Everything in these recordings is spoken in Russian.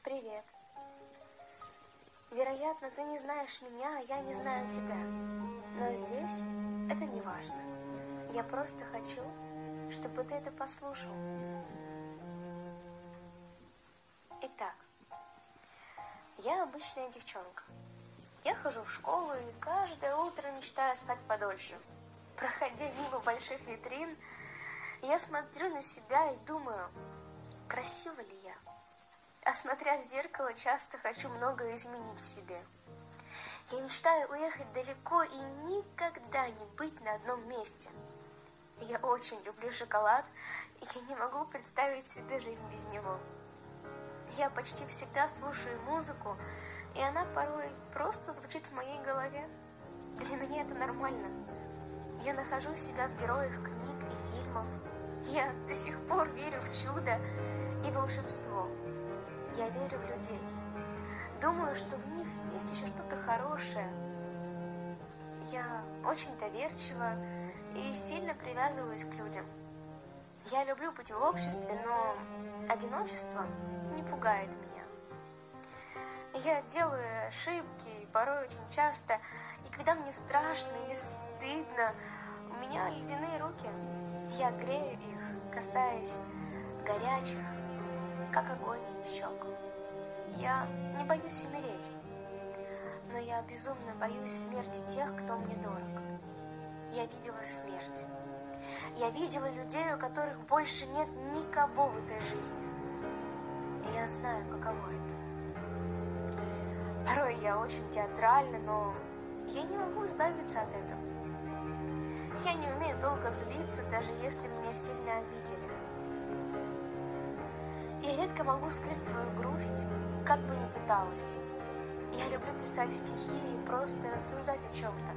Привет. Вероятно, ты не знаешь меня, а я не знаю тебя. Но здесь это не важно. Я просто хочу, чтобы ты это послушал. Итак, я обычная девчонка. Я хожу в школу и каждое утро мечтаю спать подольше. Проходя мимо больших витрин, я смотрю на себя и думаю, красива ли я? А смотря в зеркало, часто хочу многое изменить в себе. Я мечтаю уехать далеко и никогда не быть на одном месте. Я очень люблю шоколад, и я не могу представить себе жизнь без него. Я почти всегда слушаю музыку, и она порой просто звучит в моей голове. Для меня это нормально. Я нахожу себя в героях книг и фильмов. Я до сих пор верю в чудо и волшебство. Я верю в людей. Думаю, что в них есть еще что-то хорошее. Я очень доверчива и сильно привязываюсь к людям. Я люблю быть в обществе, но одиночество не пугает меня. Я делаю ошибки, и порой очень часто, и когда мне страшно или стыдно, у меня ледяные руки. Я грею их, касаясь горячих, как огонь, щек. Я не боюсь умереть, но я безумно боюсь смерти тех, кто мне дорог. Я видела смерть. Я видела людей, у которых больше нет никого в этой жизни. И я знаю, каково это. Порой я очень театральна, но я не могу избавиться от этого. Я не умею долго злиться, даже если меня сильно обидели. Я редко могу скрыть свою грусть, как бы ни пыталась. Я люблю писать стихи и просто рассуждать о чем-то.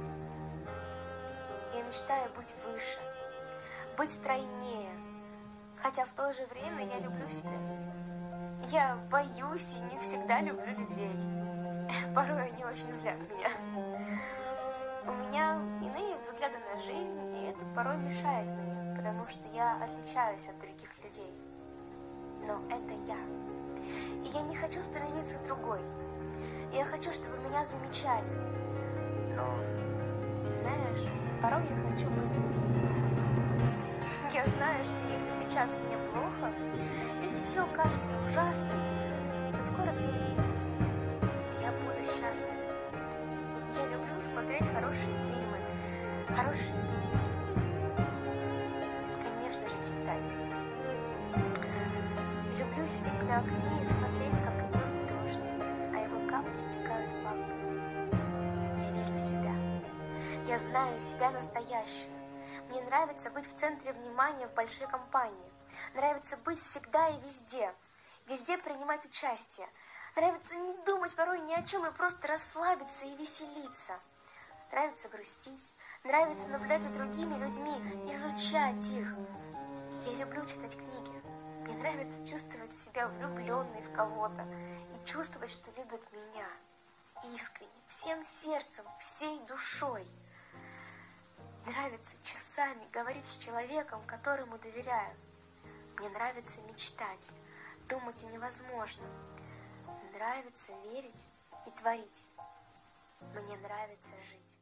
Я мечтаю быть выше, быть стройнее, хотя в то же время я люблю себя. Я боюсь и не всегда люблю людей. Порой они очень злят меня. У меня иные взгляды на жизнь, и это порой мешает мне, потому что я отличаюсь от других людей. Но это я. И я не хочу становиться другой. Я хочу, чтобы меня замечали. Но, знаешь, порой я хочу быть невидимой. Я знаю, что если сейчас мне плохо, и все кажется ужасным, то скоро все изменится. И я буду счастлива. Я люблю смотреть хорошие фильмы, хорошие книги. Конечно же, читать. Люблю сидеть на окне и смотреть, как идет дождь, а его капли стекают по окну. Я верю в себя. Я знаю себя настоящую. Мне нравится быть в центре внимания в большой компании. Нравится быть всегда и везде. Везде принимать участие. Нравится не думать порой ни о чем и просто расслабиться и веселиться. Нравится грустить. Нравится наблюдать за другими людьми, изучать их. Я люблю читать книги. Мне нравится чувствовать себя влюбленной в кого-то и чувствовать, что любят меня. Искренне, всем сердцем, всей душой. Нравится часами говорить с человеком, которому доверяю. Мне нравится мечтать, думать о невозможном. Нравится верить и творить. Мне нравится жить.